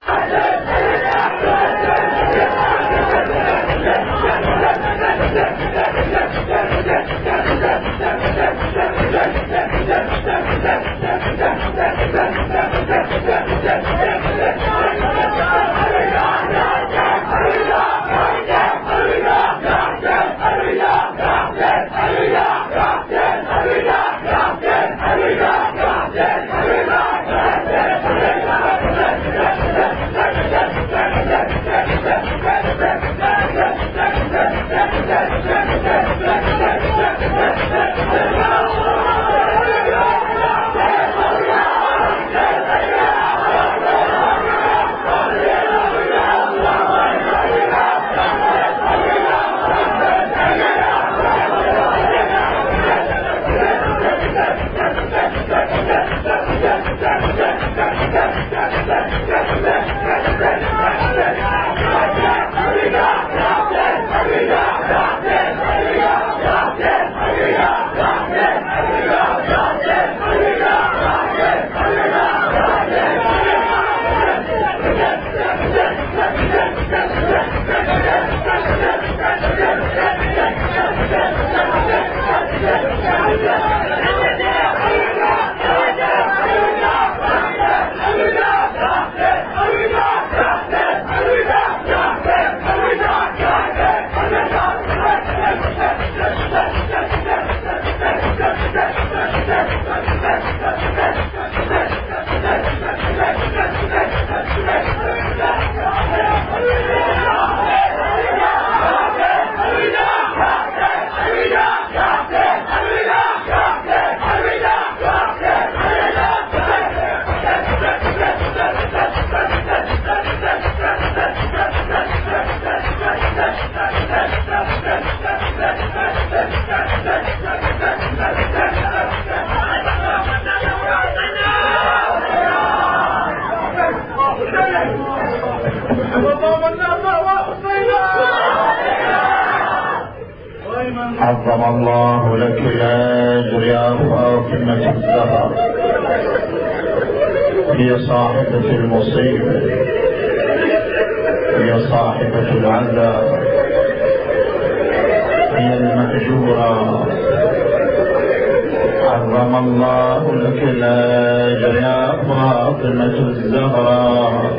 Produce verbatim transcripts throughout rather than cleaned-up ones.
عظم الله لك الأجر يا فاطمة الزهراء، هي صاحبة المصيبة، هي صاحبة العذاب، هي المأجورة. عظم الله لك الأجر يا فاطمة الزهراء،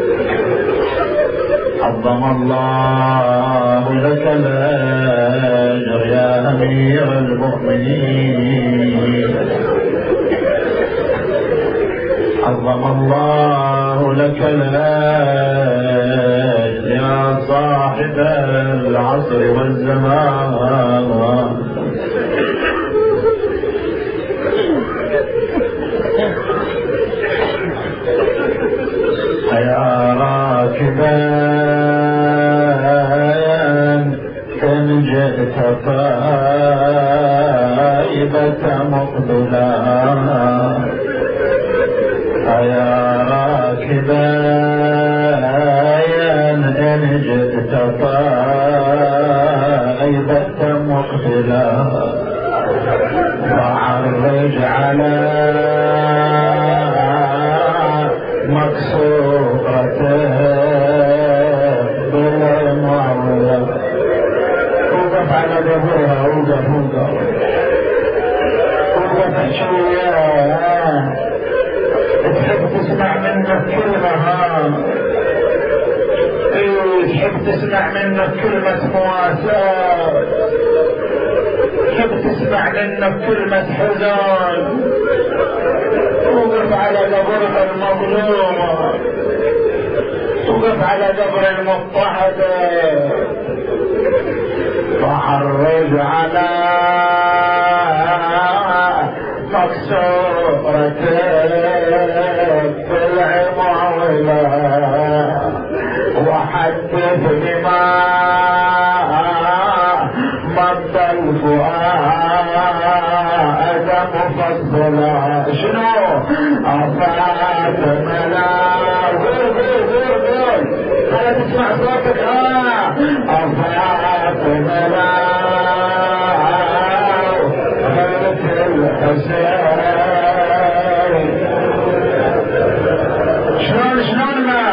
عظم الله لك الأجر يا أمير المؤمنين، عظم الله لك الأجر يا صاحب العصر والزمان. يا راكبا إن جئت طائبة مقبلا، يا راكبا إن جئت طائبة مقبلا، فعرج على مكسورته بالمعوضة. وقف على ظهرها، وقف وقف وقف شوية. تحب تسمع منك كلمة، ايوه تحب تسمع منك كلمة مواساة، تحب تسمع منك كلمة حزن. توقف على قبر المظلومة، توقف على قبر المضطهدة، فعرج على مكسورتك بالعمولة، وحدث بما مضى الفؤاد مفصلا. شنو أفاد ملا؟ قول قول قول قول، خلا تسمع صوتك. اه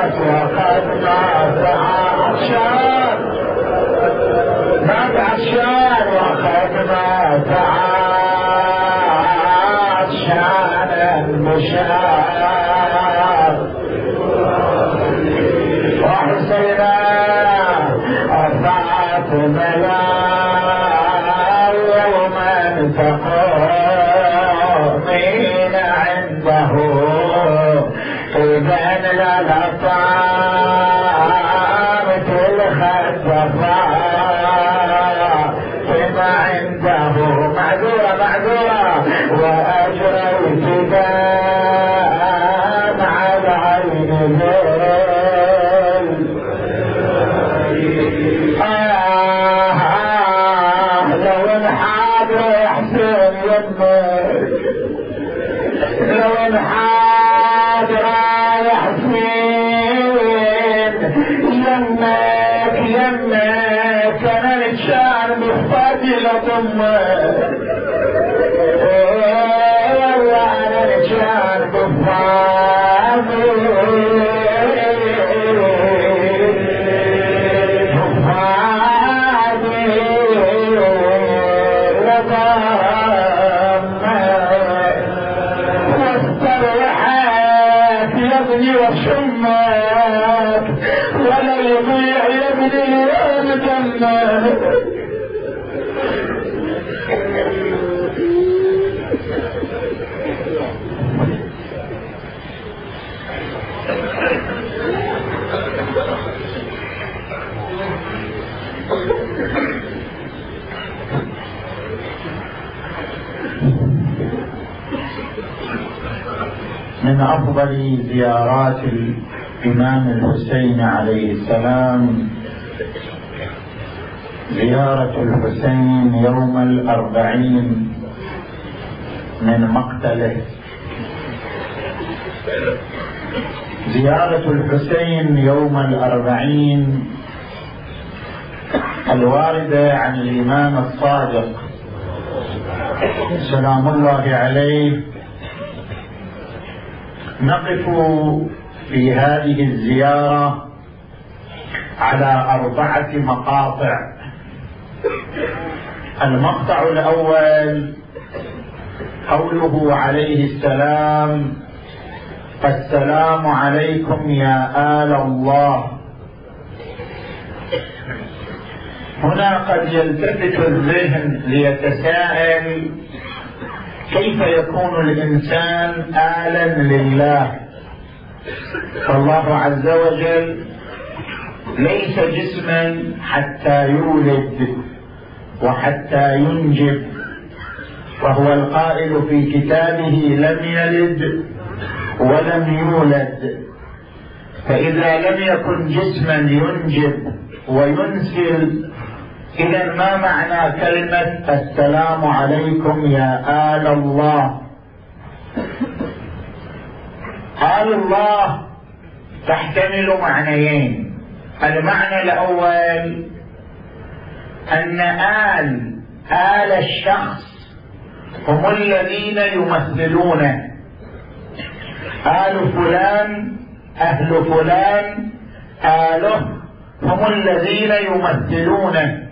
وقد مات عطشان مات عطشان وقد مات عطشان المشاعر وحسينا فاطمة يوما تقومين عنده إذا للطامت الخطفاء فيما عنده معذورة معذورة وأجريت دام على عين ذل آه آه لو انحاد يحسن يمك لو انحاد يمك يمك انا نتشان بفادي لطمك والله انا نتشان بفادي بفادي لطمك واستريحك يا ابني وشمك ولا يضيع يا ابني الجنة من أفضل زيارات الإمام الحسين عليه السلام زيارة الحسين يوم الأربعين من مقتله. زيارة الحسين يوم الأربعين الواردة عن الإمام الصادق سلام الله عليه نقف في هذه الزيارة على أربعة مقاطع. المقطع الأول قوله عليه السلام: السلام عليكم يا آل الله. هنا قد يلتفت الذهن ليتساءل: كيف يكون الإنسان آلا لله؟ فالله عز وجل ليس جسما حتى يولد وحتى ينجب، وهو القائل في كتابه: لم يلد ولم يولد. فإذا لم يكن جسما ينجب وينسل، إذا ما معنى كلمة السلام عليكم يا آل الله؟ آل الله تحتمل معنيين. المعنى الأول أن آل آل الشخص هم الذين يمثلونه. آل فلان أهل فلان آله هم الذين يمثلونه.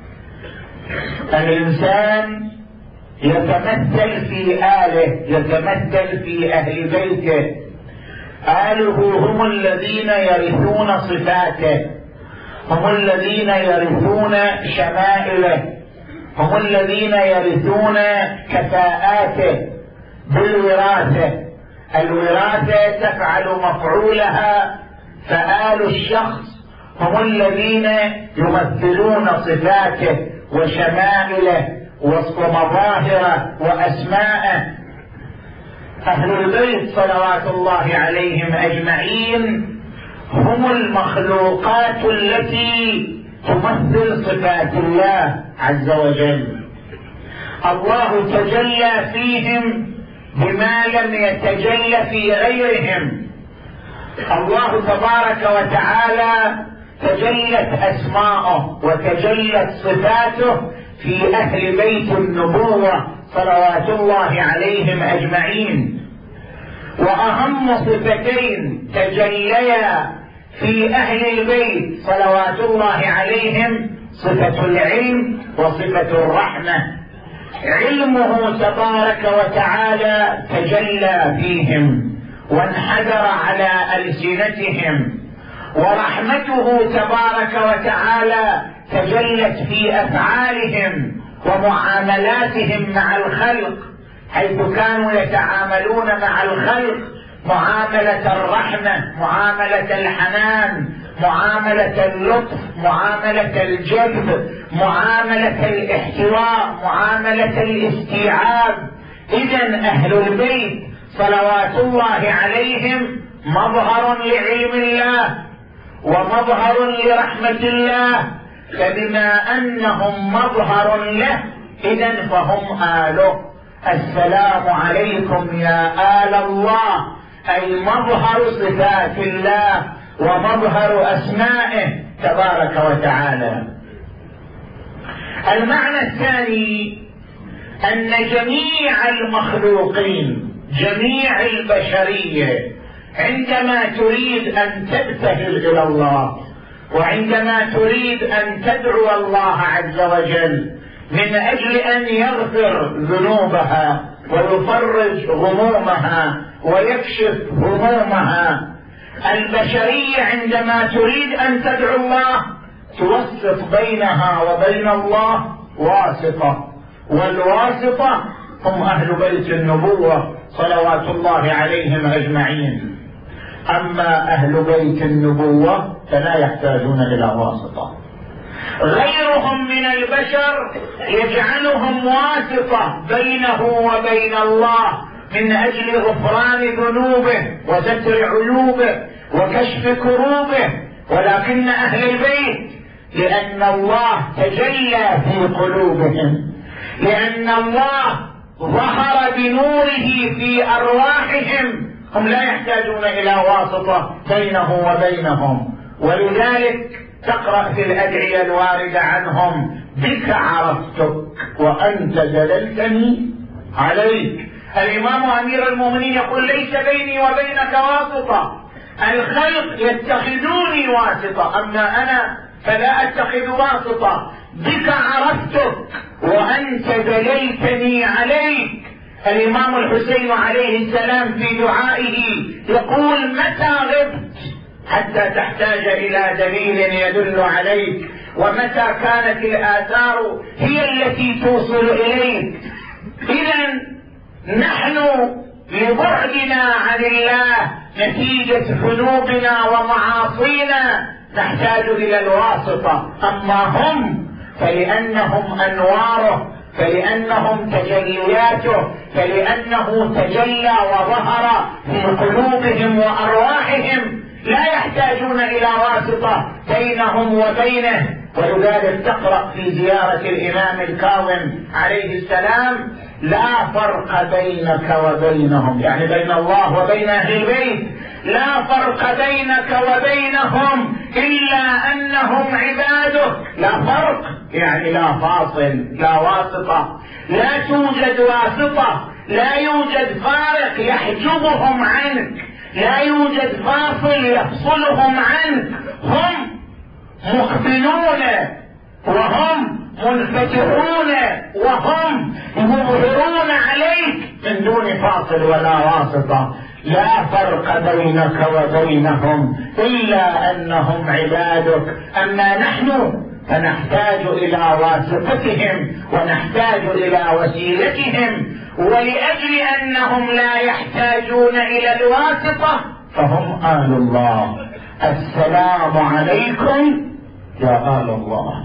الإنسان يتمثل في آله، يتمثل في أهل بيته. آله هم الذين يرثون صفاته، هم الذين يرثون شمائله، هم الذين يرثون كفاءاته بالوراثة. الوراثة تفعل مفعولها، فآل الشخص هم الذين يمثلون صفاته وشمائله ومظاهره وأسماءه. أهل البيت صلوات الله عليهم أجمعين هم المخلوقات التي تمثل صفات الله عز وجل. الله تجلى فيهم بما لم يتجلى في غيرهم. الله تبارك وتعالى تجلت أسماؤه وتجلت صفاته في أهل بيت النبوة صلوات الله عليهم أجمعين. وأهم صفتين تجليا في أهل البيت صلوات الله عليهم صفة العلم وصفة الرحمة. علمه تبارك وتعالى تجلى فيهم وانحدر على ألسنتهم، ورحمته تبارك وتعالى تجلت في أفعالهم ومعاملاتهم مع الخلق، حيث كانوا يتعاملون مع الخلق معاملة الرحمة، معاملة الحنان، معاملة اللطف، معاملة الجذب، معاملة الاحتواء، معاملة الاستيعاب. إذن أهل البيت صلوات الله عليهم مظهر لعلم الله ومظهر لرحمة الله، فبما أنهم مظهر له إذن فهم آله. السلام عليكم يا آل الله، أي مظهر صفات الله ومظهر أسمائه تبارك وتعالى. المعنى الثاني أن جميع المخلوقين، جميع البشرية، عندما تريد أن تبتهل إلى الله وعندما تريد أن تدعو الله عز وجل من أجل أن يغفر ذنوبها ويفرج غمومها ويكشف همومها، البشرية عندما تريد أن تدعو الله توسط بينها وبين الله واسطة، والواسطة هم أهل بيت النبوة صلوات الله عليهم أجمعين. أما أهل بيت النبوة فلا يحتاجون إلى واسطة. غيرهم من البشر يجعلهم واسطة بينه وبين الله من أجل غفران ذنوبه وستر عيوبه وكشف كروبه، ولكن أهل البيت لأن الله تجلى في قلوبهم، لأن الله ظهر بنوره في أرواحهم، هم لا يحتاجون إلى واسطة بينه وبينهم. ولذلك تقرأ في الأدعية الواردة عنهم: بك عرفتك وأنت دللتني عليك. الإمام أمير المؤمنين يقول: ليس بيني وبينك واسطة، الخلق يتخذوني واسطة، أما أنا فلا أتخذ واسطة. بك عرفتك وأنت دللتني عليك. الإمام الحسين عليه السلام في دعائه يقول: متى غبت حتى تحتاج إلى دليل يدل عليك، ومتى كانت الآثار هي التي توصل إليك. إذن نحن لبعدنا عن الله نتيجة ذنوبنا ومعاصينا نحتاج إلى الواسطة، أما هم فلأنهم أنواره، فلأنهم تجلياته، فلأنه تجلى وظهر في قلوبهم وأرواحهم لا يحتاجون إلى واسطة بينهم وبينه. ولذلك تقرأ في زيارة الإمام الكاظم عليه السلام: لا فرق بينك وبينهم، يعني بين الله وبين أهل البيت، لا فرق بينك وبينهم إلا أنهم عبادك. لا فرق يعني لا فاصل، لا واسطة، لا توجد واسطة، لا يوجد فارق يحجبهم عنك، لا يوجد فاصل يفصلهم عنك. هم مقبلون وهم منفتحون وهم يظهرون عليك من دون فاصل ولا واسطة. لا فرق بينك وبينهم إلا أنهم عبادك. أما نحن فنحتاج إلى واسطتهم ونحتاج إلى وسيلتهم، ولأجل أنهم لا يحتاجون إلى الواسطة فهم آل الله. السلام عليكم يا آل الله.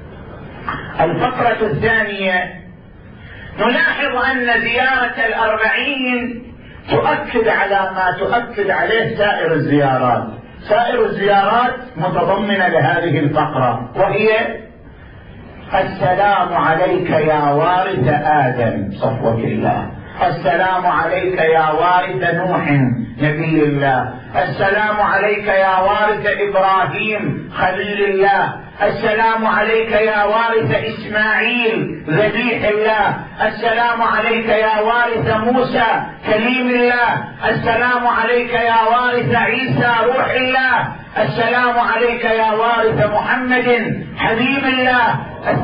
الفقرة الثانية: نلاحظ أن زيارة الأربعين تؤكد على ما تؤكد عليه سائر الزيارات. سائر الزيارات متضمنة لهذه الفقرة، وهي: السلام عليك يا وارث آدم صفوة الله، السلام عليك يا وارث نوح نبي الله، السلام عليك يا وارث إبراهيم خليل الله، السلام عليك يا وارث إسماعيل ذبيح الله، السلام عليك يا وارث موسى كليم الله، السلام عليك يا وارث عيسى روح الله، السلام عليك يا وارث محمد حبيب الله.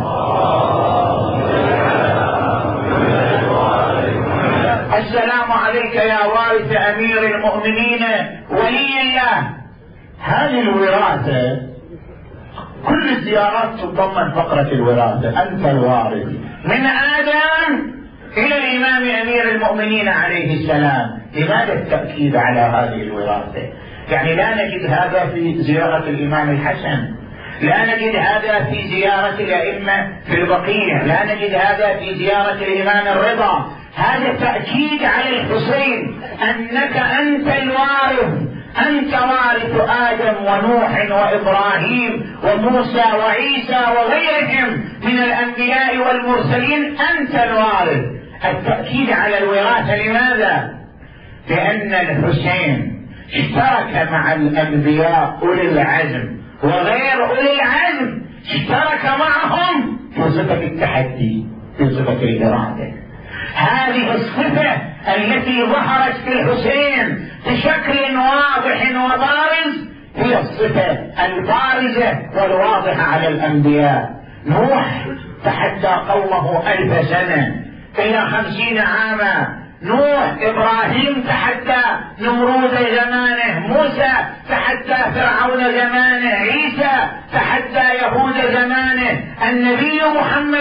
السلام عليك يا وارث أمير المؤمنين ولي الله. هذه الوراثة كل الزيارات تتضمن فقرة الوراثة، أنت الوارث من آدم إلى الإمام أمير المؤمنين عليه السلام. لماذا التأكيد على هذه الوراثة؟ يعني لا نجد هذا في زيارة الإمام الحسن، لا نجد هذا في زيارة الأئمة في البقيع، لا نجد هذا في زيارة الإمام الرضا. هذا تأكيد على الحسين أنك أنت الوارث، أنت وارث آدم ونوح وإبراهيم وموسى وعيسى وغيرهم من الأنبياء والمرسلين، أنت الوارث. التأكيد على الوراثة لماذا؟ لأن الحسين اشترك مع الأنبياء أولي العزم وغير أولي العزم، اشترك معهم في صفة التحدي، في صفة الإرادة. هذه الصفة التي ظهرت في الحسين بشكل واضح وبارز هي الصفة البارزة والواضحة على الأنبياء. نوح تحدى قومه ألف سنة إلى خمسين عاما، نوح إبراهيم تحدى نمرود زمانه، موسى تحدى فرعون زمانه، عيسى تحدى يهود زمانه، النبي محمد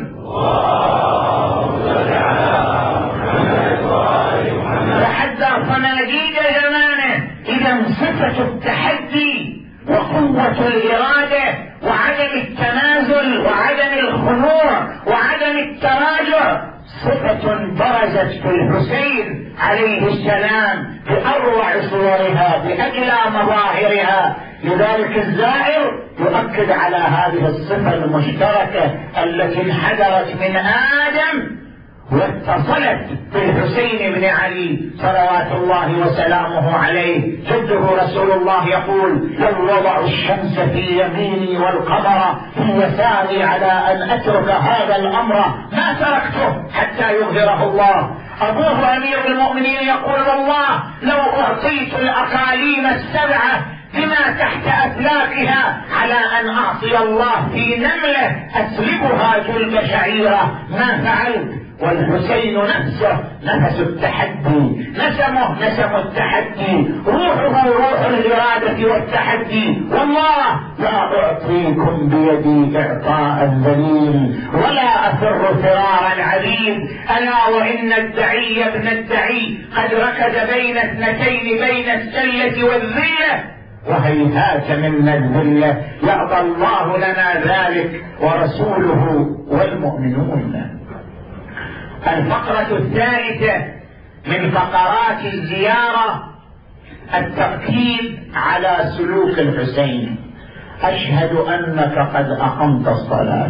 تحدى صناديد زمانه. إذا صفة التحدي وقوة الإرادة وعدم التنازل وعدم الخنوع وعدم التراجع صفة برزت في الحسين عليه السلام بأروع صورها بأجلى مظاهرها. لذلك الزائر يؤكد على هذه الصفة المشتركة التي انحدرت من آدم واتصلت بالحسين بن علي صلوات الله وسلامه عليه. جده رسول الله يقول: لو وضعوا الشمس في يميني والقمر في يساري على أن أترك هذا الأمر ما تركته حتى يظهره الله. أبوه أمير المؤمنين يقول: والله لو أعطيت الأقاليم السبعة بما تحت أفلاكها على أن أعصي الله في نملة أسلبها جلد شعيرة ما فعلت. والحسين نفسه نفس التحدي، نسمه نسم التحدي، روحه روح الإرادة والتحدي. والله لا أعطيكم بيدي إعطاء ذليل ولا أفر فرار العبيد. ألا وإن الدعي ابن الدعي قد ركز بين اثنتين، بين السلة والذلة، وهيهات منا الذلة، يأبى الله لنا ذلك ورسوله والمؤمنون. الفقرة الثالثة من فقرات الزيارة التأكيد على سلوك الحسين. أشهد أنك قد أقمت الصلاة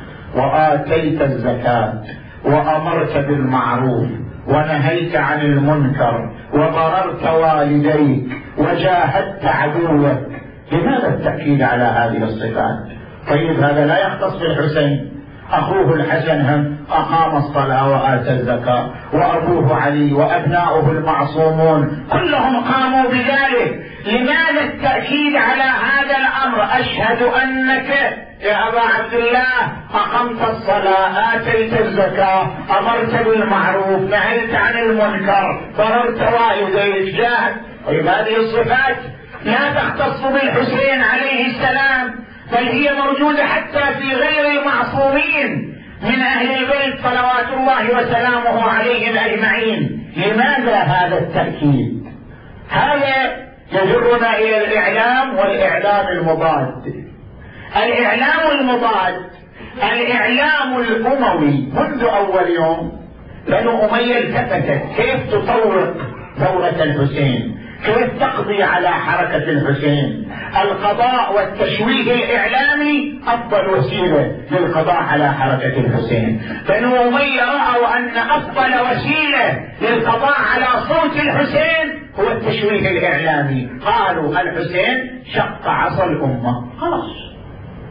وآتيت الزكاة وأمرت بالمعروف ونهيت عن المنكر وبررت والديك وجاهدت عدوك. لماذا التأكيد على هذه الصفات؟ طيب هذا لا يختص بالحسين، أخوه الحسن هم أقام الصلاة وآتى الزكاة، وأبوه علي وأبناؤه المعصومون كلهم قاموا بذلك. لماذا التأكيد على هذا الأمر؟ أشهد أنك يا أبا عبد الله أقمت الصلاة، آتيت الزكاة، أمرت بالمعروف، نهيت عن المنكر، بررت والديك، جاهد. طيب هذه الصفات لا تختص بالحسين عليه السلام، بل هي موجودة حتى في غير المعصومين من أهل البيت صلوات الله وسلامه عليهم أجمعين. لماذا هذا التأكيد؟ هذا يجرنا إلى الإعلام والإعلام المضاد. الإعلام المضاد الإعلام الأموي منذ أول يوم. بنو أمية التفتت كيف تطور ثورة الحسين، كيف تقضي على حركة الحسين. القضاء والتشويه الإعلامي أفضل وسيلة للقضاء على حركة الحسين. بنو أمية رأوا أن أفضل وسيلة للقضاء على صوت الحسين هو التشويه الإعلامي. قالوا الحسين شق عصا الأمة، خلاص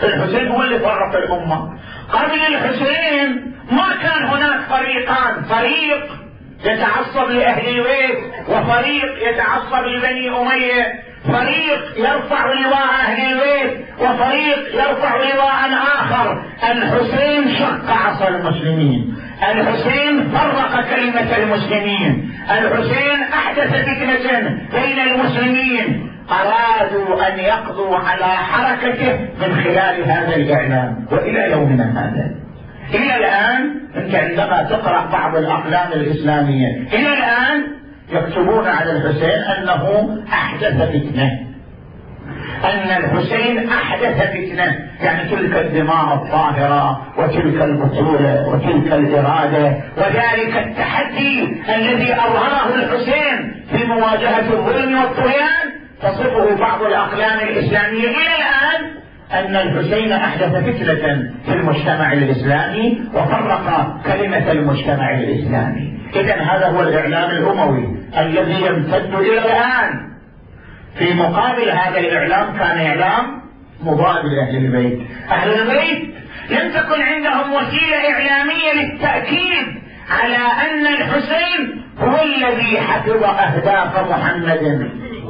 الحسين هو اللي فرق الأمة. قبل الحسين ما كان هناك فريقان، فريق يتعصب لأهل البيت وفريق يتعصب لبني أمية، فريق يرفع لواء أهل البيت وفريق يرفع لواء آخر. الحسين شق عصا المسلمين، الحسين فرق كلمة المسلمين، الحسين أحدث فتنة بين المسلمين. أرادوا أن يقضوا على حركته من خلال هذا الإعلام، وإلى يومنا هذا إلى الآن أنت عندما تقرأ بعض الأقلام الإسلامية إلى الآن يكتبون على الحسين أنه أحدث فتنة، أن الحسين أحدث فتنة، يعني تلك الدماء الطاهرة وتلك البطولة وتلك الإرادة وذلك التحدي الذي أظهره الحسين في مواجهة الظلم والطغيان تصفه بعض الأقلام الإسلامية إلى الآن أن الحسين أحدث فتنة في المجتمع الإسلامي وفرق كلمة المجتمع الإسلامي. إذن هذا هو الإعلام الأموي الذي يمتد إلى الآن. في مقابل هذا الإعلام كان إعلام مضاد لأهل البيت. أهل البيت لم تكن عندهم وسيلة إعلامية للتأكيد على أن الحسين هو الذي حفظ أهداف محمد.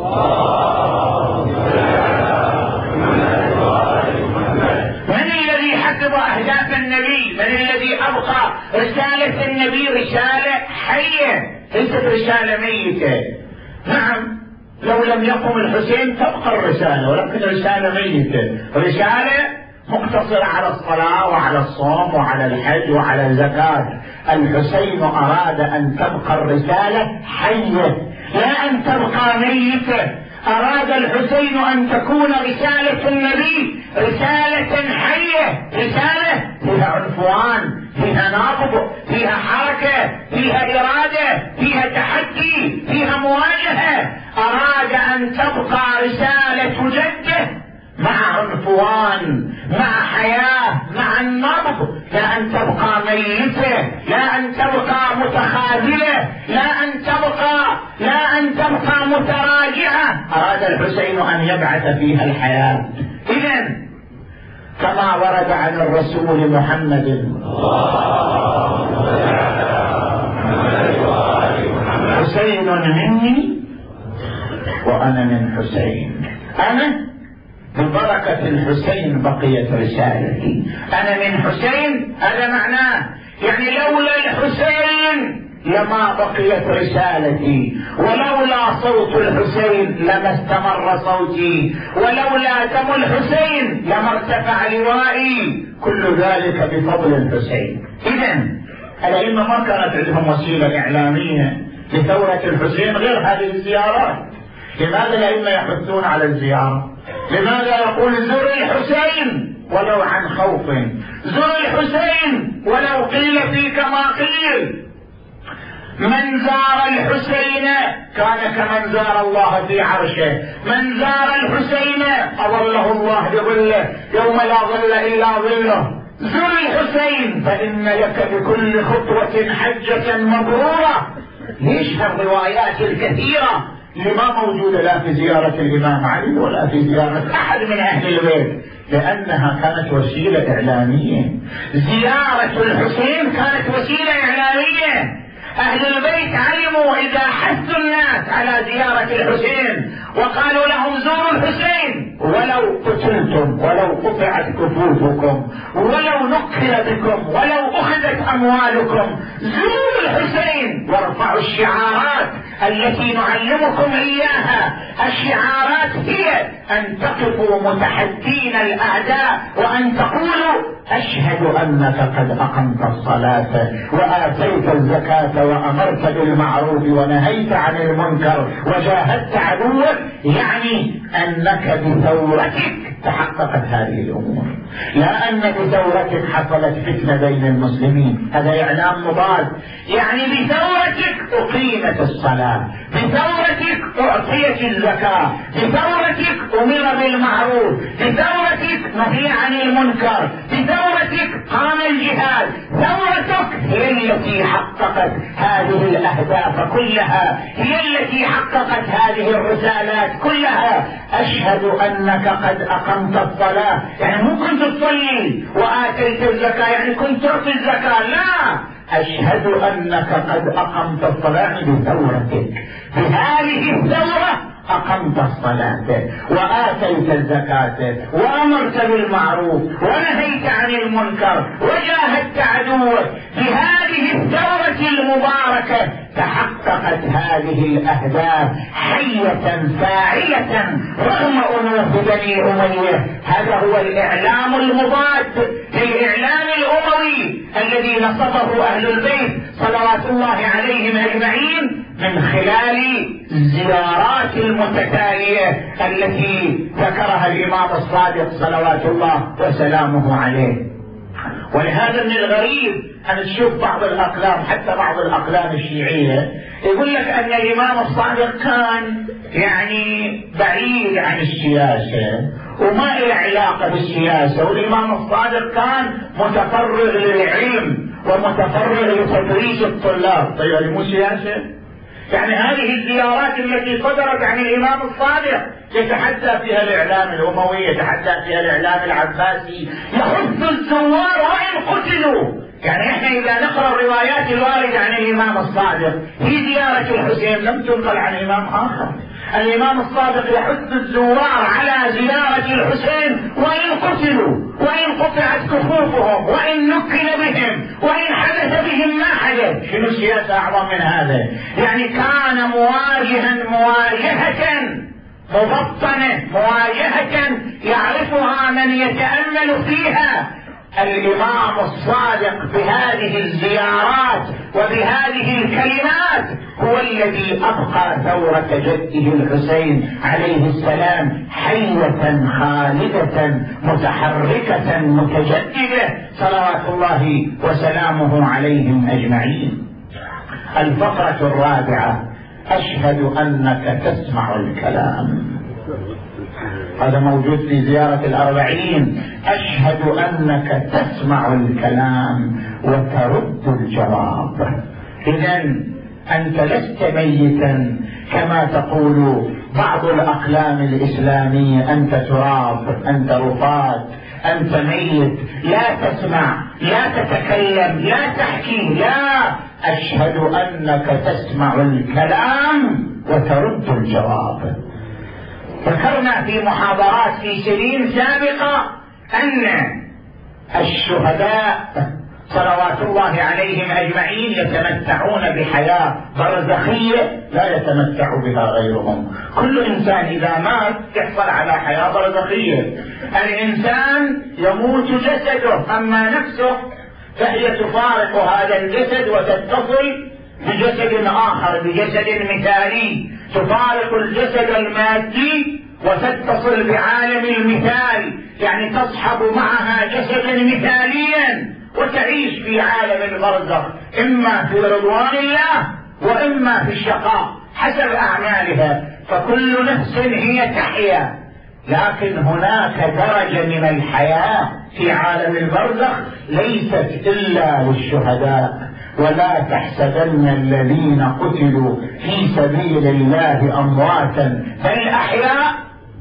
من الذي حفظ أهداف النبي؟ من الذي أبقى رسالة النبي رسالة حية ليست رسالة ميتة؟ نعم، لو لم يقم الحسين تبقى الرسالة، ولكن رسالة ميتة، رسالة مقتصرة على الصلاة وعلى الصوم وعلى الحج وعلى الزكاة. الحسين أراد أن تبقى الرسالة حية لا أن تبقى ميتة. أراد الحسين أن تكون رسالة النبي رسالة حية، رسالة فيها عنفوان، فيها نابض، فيها حركة، فيها إرادة، فيها تحدي، فيها مواجهة. أراد أن تبقى رسالة جده مع عنفوان، مع حياة، مع النبض، لا أن تبقى ميتة، لا أن تبقى متخاذلة، لا أن تبقى لا أن تبقى متراجعة. أراد الحسين أن يبعث فيها الحياة. إذن كما ورد عن الرسول محمد حسين مني وأنا من حسين، أنا ببركة الحسين بقيت رسالتي، أنا من حسين. هذا معناه يعني لولا الحسين لما بقيت رسالتي، ولولا صوت الحسين لما استمر صوتي، ولولا دم الحسين لما ارتفع لوائي، كل ذلك بفضل الحسين. إذن الأئمة ما كانت عندهم وسيلة إعلامية لثورة الحسين غير هذه الزيارات. لماذا الأئمة يحثون على الزيارة؟ لماذا يقول زر الحسين ولو عن خوف، زر الحسين ولو قيل فيك ما قيل؟ من زار الحسين كان كمن زار الله في عرشه، من زار الحسين أظله الله بظله يوم لا ظل إلا ظله. زر الحسين فإن لك بكل خطوة حجة مبرورة. ليش هالروايات الكثيرة لما موجودة لا في زيارة الإمام علي ولا في زيارة أحد من أهل البيت؟ لأنها كانت وسيلة إعلامية. زيارة الحسين كانت وسيلة إعلامية. أهل البيت علموا إذا حثوا الناس على زيارة الحسين وقالوا لهم زوروا الحسين ولو قتلتم ولو قطعت كفوفكم ولو نكل بكم ولو أخذت أموالكم، زوروا الحسين وارفعوا الشعارات التي نعلمكم إياها. الشعارات هي أن تقفوا متحدين الأعداء وأن تقولوا أشهد أنك قد أقمت الصلاة وآتيت الزكاة وأمرت بالمعروف ونهيت عن المنكر وجاهدت عدوك، يعني أنك بثورتك تحققت هذه الأمور، لا أن بثورتك حصلت فتنة بين المسلمين. هذا إعلام مضاد. يعني بثورتك أقيمت الصلاة، بثورتك أعطيت الزكاة، بثورتك أمر بالمعروف، بثورتك نهي عن المنكر، بثورتك قام الجهاد، ثورتك هي التي حققت هذه الأهداف كلها، هي التي حققت هذه الرسالات كلها. أشهد أنك قد أقمت الصلاة، يعني مو كنت تصلي وآتيت الزكاة يعني كنت تعطي الزكاة، لا، أشهد أنك قد أقمت الصلاة بثورتك، بهذه الثورة أقمت الصلاة وآتيت الزكاة وأمرت بالمعروف ونهيت عن المنكر وجاهدت عدوك. بهذه الثورة المباركة تحققت هذه الأهداف حية فاعلة رغم أنوف بني أمية. هذا هو الإعلام المضاد للإعلام الأموي الذي نصبه أهل البيت صلوات الله عليهم أجمعين من خلال الزيارات المتتالية التي ذكرها الإمام الصادق صلوات الله وسلامه عليه. ولهذا من الغريب أن تشوف بعض الأقلام، حتى بعض الأقلام الشيعية، يقول لك أن الإمام الصادق كان يعني بعيد عن السياسة وما له علاقة بالسياسة، والإمام الصادق كان متفرغ للعلم ومتفرغ لتدريس الطلاب. طيب هذه مو سياسة؟ يعني هذه الزيارات التي صدرت عن الإمام الصادق يتحدى فيها الإعلام الأموي، يتحدى فيها الإعلام العباسي، يحث الزوار وإن قتلوا. يعني احنا إذا نقرأ الروايات الواردة عن الإمام الصادق في زيارة الحسين لم تنقل عن إمام آخر. الإمام الصادق يحث الزوار على زيارة الحسين وإن قتلوا، وإن قطعت كفوفهم، وإن نكل بهم، وإن حدث بهم ما حدث. شنو السياسة أعظم من هذا؟ يعني كان مواجها مواجهة مبطنة، مواجهة يعرفها من يتأمل فيها. الإمام الصادق بهذه الزيارات وبهذه الكلمات هو الذي أبقى ثورة جده الحسين عليه السلام حية خالدة متحركة متجددة صلوات الله وسلامه عليهم أجمعين. الفقرة الرابعة: أشهد أنك تسمع الكلام. هذا موجود في زيارة الأربعين. أشهد أنك تسمع الكلام وترد الجواب. إذن أنت لست ميتا كما تقول بعض الأقلام الإسلامية، أنت تراب، أنت رفات، أنت ميت، لا تسمع، لا تتكلم، لا تحكي. لا، أشهد أنك تسمع الكلام وترد الجواب. ذكرنا في محاضرات في سنين سابقة أن الشهداء صلوات الله عليهم أجمعين يتمتعون بحياة برزخية لا يتمتع بها غيرهم. كل إنسان إذا مات يحصل على حياة برزخية. الإنسان يموت جسده، أما نفسه فهي تفارق هذا الجسد وتتصل بجسد آخر، بجسد مثالي، تفارق الجسد المادي وتتصل بعالم المثال، يعني تصحب معها جسدا مثاليا وتعيش في عالم البرزخ، إما في رضوان الله وإما في الشقاء حسب أعمالها. فكل نفس هي تحيا، لكن هناك درجة من الحياة في عالم البرزخ ليست إلا للشهداء. ولا تحسبن الذين قتلوا في سبيل الله أمواتا بل أحياء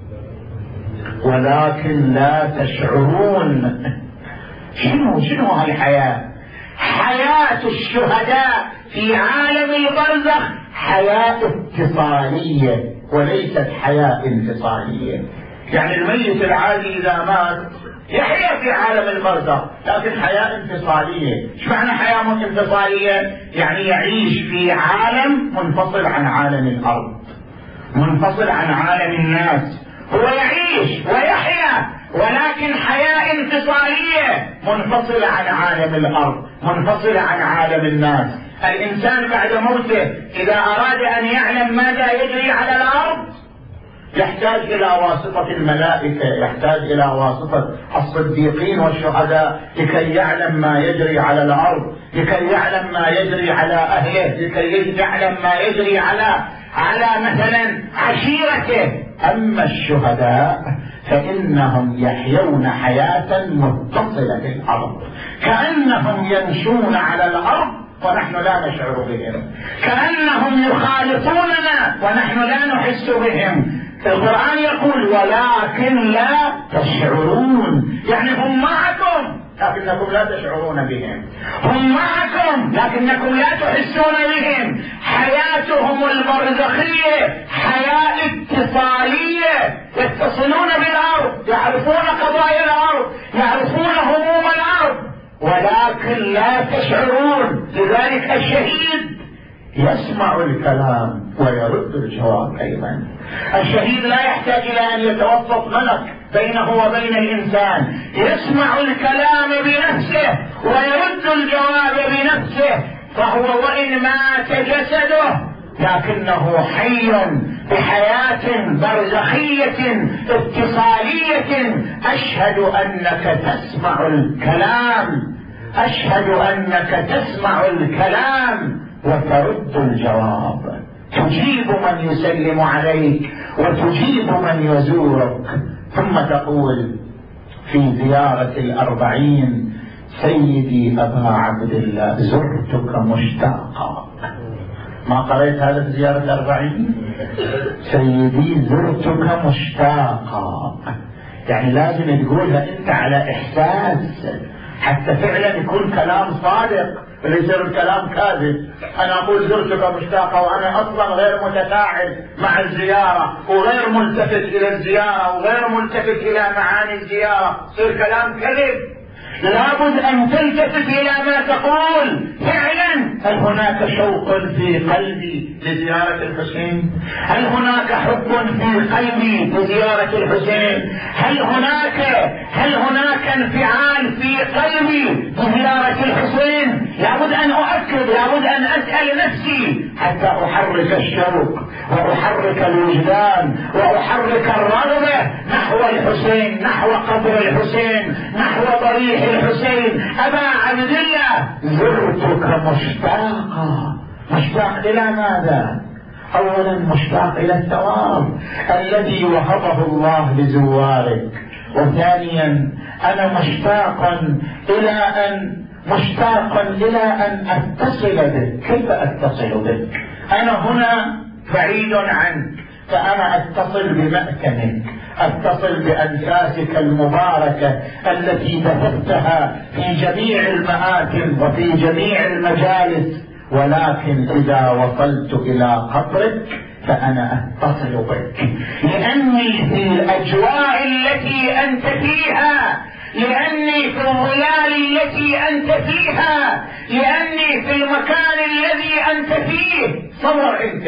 ولكن لا تشعرون. شنو شنو هالحياة؟ حياة الشهداء في عالم البرزخ حياة اتصالية وليست حياة انفصالية. يعني الميت العادي إذا مات يحيا في عالم البرزخ لكن حياة انفصالية. ايش معنى حياة انفصالية؟ يعني يعيش في عالم منفصل عن عالم الأرض، منفصل عن عالم الناس. هو يعيش ويحيا ولكن حياة انفصالية، منفصلة عن عالم الأرض، منفصلة عن عالم الناس. الإنسان بعد موته إذا أراد أن يعلم ماذا يجري على الأرض يحتاج إلى واسطة الملائكة، يحتاج إلى واسطة الصديقين والشهداء لكي يعلم ما يجري على الأرض، لكي يعلم ما يجري على أهله، لكي يعلم ما يجري على على مثلا عشيرته. أما الشهداء فإنهم يحيون حياة متصلة بالأرض، كأنهم يمشون على الأرض ونحن لا نشعر بهم، كأنهم يخالطوننا ونحن لا نحس بهم. القرآن يقول ولكن لا تشعرون، يعني هم معكم لكنكم لا تشعرون بهم، هم معكم لكنكم لا تحسون بهم. حياتهم البرزخية حياة اتصالية، يتصلون بالأرض، يعرفون قضايا الأرض، يعرفون هموم الأرض، ولكن لا تشعرون. لذلك الشهيد يسمع الكلام ويرد الجواب أيضا. الشهيد لا يحتاج إلى أن يتوسط ملك بينه وبين الإنسان، يسمع الكلام بنفسه ويرد الجواب بنفسه، فهو وإن مات جسده لكنه حي بحياة برزخية اتصالية. أشهد أنك تسمع الكلام، أشهد أنك تسمع الكلام وترد الجواب، تجيب من يسلم عليك وتجيب من يزورك. ثم تقول في زيارة الأربعين سيدي أبا عبد الله زرتك مشتاقا. ما قرأت هذا في زيارة الأربعين؟ سيدي زرتك مشتاقا، يعني لازم تقولها أنت على إحساس حتى فعلا يكون كلام صادق وليس الكلام كاذب. أنا أقول زرتك مشتاقة وأنا أصلا غير متفاعل مع الزيارة وغير ملتفت إلى الزيارة وغير ملتفت إلى معاني الزيارة، صير كلام كذب. لابد أن تلتفت إلى ما تقول فعلا. هل هناك شوق في قلبي لزيارة الحسين؟ هل هناك حب في قلبي لزيارة الحسين؟ هل هناك هل هناك انفعال في قلبي لزيارة الحسين؟ لابد أن أؤكد، لابد أن أسأل نفسي حتى أحرك الشوق وأحرك الوجدان وأحرك الرغبة نحو الحسين، نحو قبر الحسين، نحو ضريح الحسين. أبا عبد الله زرتك مشتاقا. مشتاق إلى ماذا؟ أولا مشتاق إلى الثواب الذي وهبه الله لزوارك، وثانيا أنا مشتاق إلى أن مشتاق إلى أن أتصل بك. كيف أتصل بك؟ أنا هنا بعيد عنك، فأنا أتصل بمأكنك، أتصل بأنفاسك المباركة التي بثتها في جميع المآكل وفي جميع المجالس. ولكن إذا وصلت إلى قبرك فأنا أتصل بك، لأني في الأجواء التي أنت فيها، لأني في الظلال التي أنت فيها، لأني في المكان الذي أنت فيه. صور أنت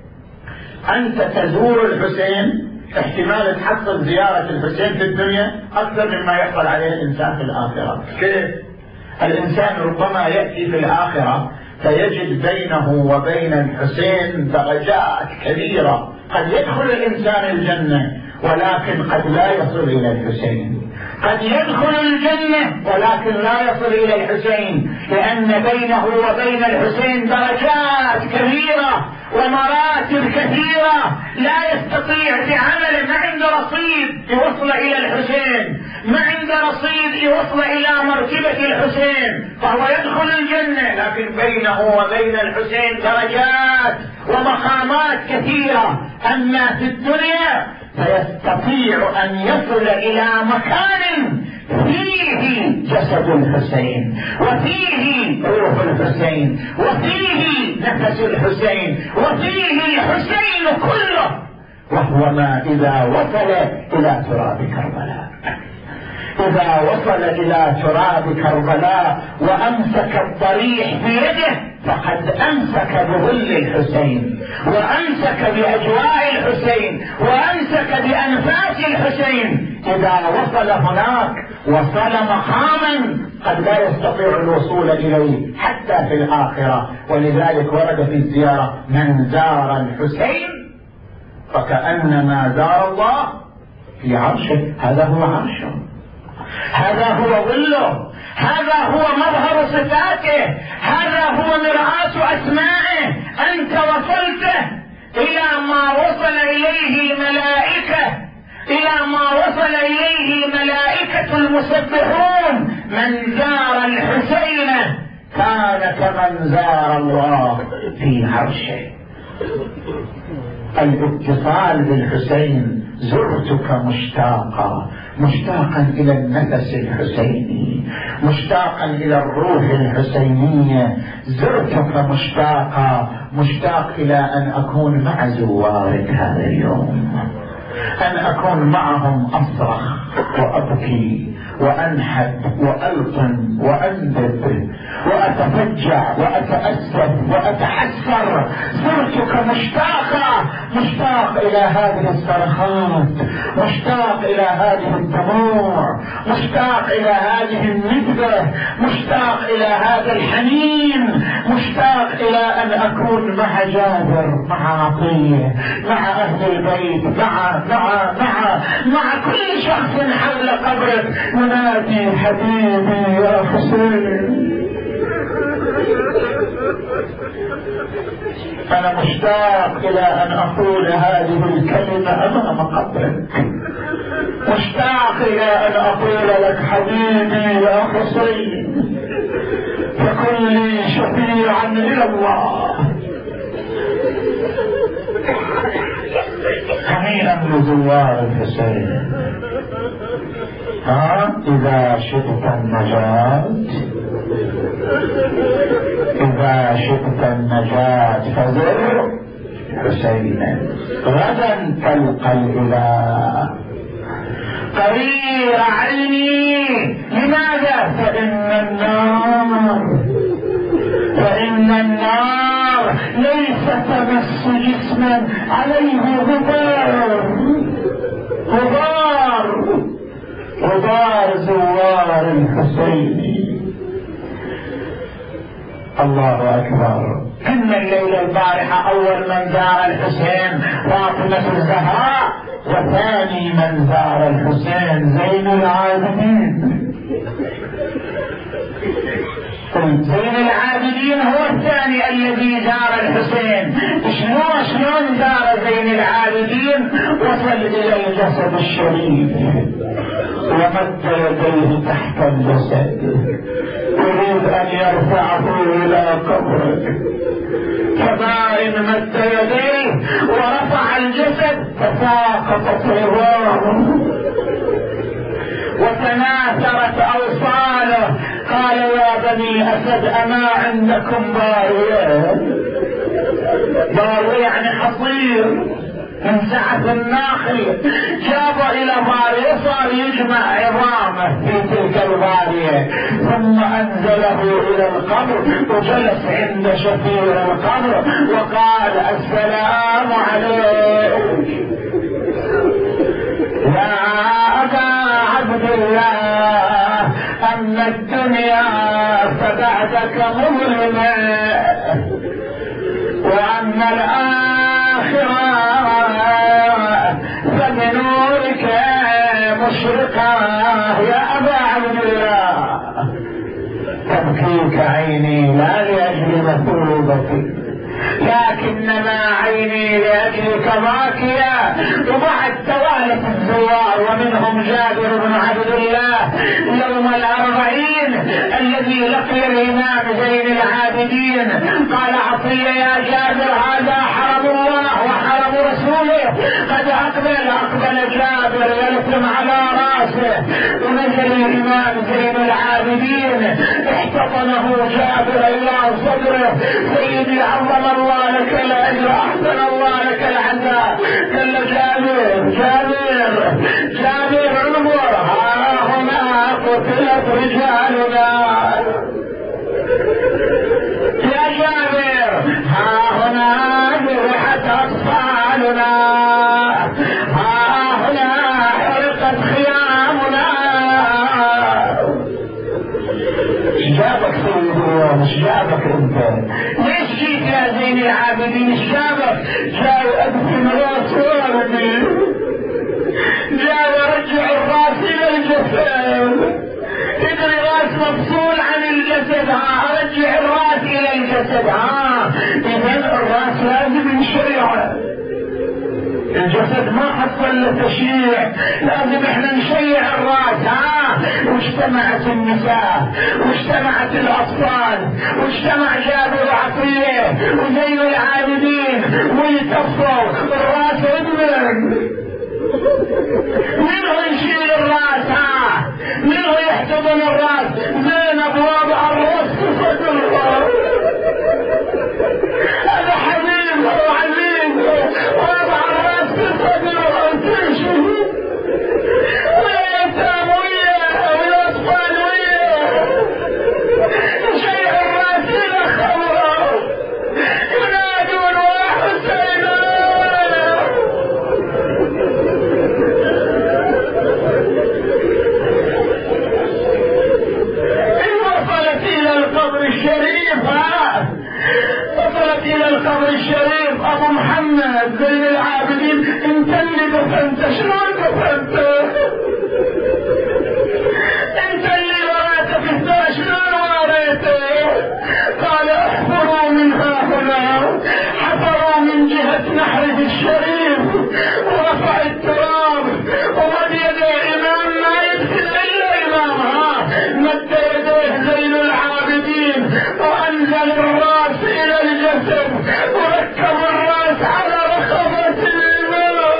أنت تزور الحسين، احتمال تحصل زيارة الحسين في الدنيا أكثر مما يحصل عليه الإنسان في الآخرة. كيف؟ الإنسان ربما يأتي في الآخرة فيجد بينه وبين الحسين درجات كبيرة، قد يدخل الإنسان الجنة ولكن قد لا يصل إلى الحسين، قد يدخل الجنة ولكن لا يصل إلى الحسين، لأن بينه وبين الحسين درجات كبيرة ومراتب كثيرة لا يستطيع بعمله، ما عنده رصيد يوصل إلى الحسين، ما عنده رصيد يوصل إلى مرتبة الحسين، فهو يدخل الجنة لكن بينه وبين الحسين درجات ومقامات كثيرة. أما في الدنيا فيستطيع أن يصل إلى مكان فيه جسد الحسين وفيه روح الحسين وفيه نفس الحسين وفيه الحسين كله، وهو ما إذا وصل إلى تراب كربلاء. إذا وصل إلى تراب كربلاء وأمسك الضريح بيده فقد أمسك بظل الحسين وأمسك بأجواء الحسين وأمسك بأنفاس الحسين. إذا وصل هناك وصل مقاما قد لا يستطيع الوصول إليه حتى في الآخرة. ولذلك ورد في الزيارة من زار الحسين فكأنما زار الله في عرشه. هذا هو عرشه، هذا هو ظله، هذا هو مظهر صفاته، هذا هو مرآة أسمائه. أنت وصلته إلى ما وصل إليه الملائكة، إلى ما وصل إليه الملائكة المسبحون. من زار الحسين كان كمن زار الله في عرشه. الاتصال بالحسين، زرتك مشتاقا، مشتاقا الى النفس الحسيني، مشتاقا الى الروح الحسينية. زرتك مشتاقا، مشتاق الى ان اكون مع زوارك هذا اليوم، ان اكون معهم اصرخ وابكي وانحت والطم واندب واتفجع واتاسف واتحسر. صرتك مشتاقا، مشتاق الى هذه الصرخات، مشتاق الى هذه الدموع، مشتاق الى هذه الندبة، مشتاق الى هذا الحنين، مشتاق الى ان اكون مع جابر، مع عطية، مع اهل البيت، مع مع مع مع كل شخص حول قبرك ينادي حبيبي يا حسين. أنا مشتاق إلى أن أقول هذه الكلمة أمام قبرك، مشتاق إلى أن أقول لك حبيبي يا حسين، فكن لي شفيعا إلى الله. هنيئا لزوار الحسين. ها إذا شئت النجاة، إذا شئت النجاة فزر حسينا، غدا تلقى الإله قرير عيني. لماذا؟ فإن النار فإن النار ليس تمس جسما عليه غبار، غبار غبار زوار الحسين. الله أكبر. إن الليلة البارحة أول من زار الحسين فاطمة الزهراء، وثاني من زار الحسين زين العابدين. زين العابدين هو الثاني الذي زار الحسين. شلون شلون زار زين العابدين؟ وصل إلى الجسد الشريف ومد يديه تحت الجسد، يريد أن يرفعه إلى قبرك. كبائن مد يديه ورفع الجسد، تساقطت عظامه وتناثرت أوصاله. قال يا بني أسد أما عندكم باروية؟ باروية يعني حصير من سعة الناخل. جاب إلى بارية صار يجمع عظامه في تلك البارية، ثم أنزله إلى القبر وجلس عند شفير القبر وقال السلام عليك يا أبا عبد الله، أما الدنيا فبعدك مظلمة، وأما الآخرة فبنورك مشرقة يا أبا عبد الله. تبكيك عيني لا لأجل مثوبتك، لكنما عيني لأجلك باكية. وبعد توالت الزوار ومنهم جابر بن عبد الله يوم الأربعين الذي لقي الإمام زين العابدين. قال عطية يا جابر هذا حرم الله وحرم رسوله، قد أقبل أقبل جابر يلتم على راسه، ونزل الإمام زين العابدين احتضنه جابر إلى صدره. سيدي عظم الله لك الأجر، أحسن الله لك العزاء. قال جابر جابر جابر انظر، ها هنا قتلت رجالنا يا جابر، ها هنا ذبحت أطفالنا، ها هنا حرقت خيامنا. جابك سيدي مش جابك انت. ليش جيت يا زين العابدين؟ ايش جابك؟ جاي ادفن راسي، جاي ارجع الراس الى الجسد. تدري راس مفصول عن الجسد، ها ارجع الراس الى الجسد. ها اذا الراس لازم ينشرع. الجسد ما حصل له تشييع، لازم احنا نشيع الراس. ها واجتمعت النساء واجتمعت الاطفال واجتمع جابر عطيه وزين العابدين ويكفوا الراس ادمن. منه يشيل الراس؟ ها منه يحتضن الراس؟ زينب وضع الراس في صدر الراس. هذا حبيب وعزيز وضع الراس في صدر الراس. واليتام وياه والاطفال وياه شيء الراس الى خمره ينادون وحسينا. وصلت الى القبر الشريف. وصلت الى القبر الشريف. ابو محمد زين العابدين انت اللي دفنت. شلون دفنت؟ انت اللي وريته في الثرى. شلون وريته؟ قال احفروا من ها هنا. حفروا من جهة نحره الشريف ورفع التراب ومد يديه امام ما يدخل الا امامها. مد يديه زين العابدين وانزل الراس الى الجسد وركب الراس على رقبة الماء.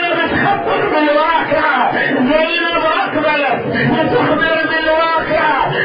تخبر بالواقع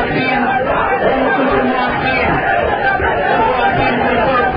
واقفين، كنتم واقفين واقفين في الكرسي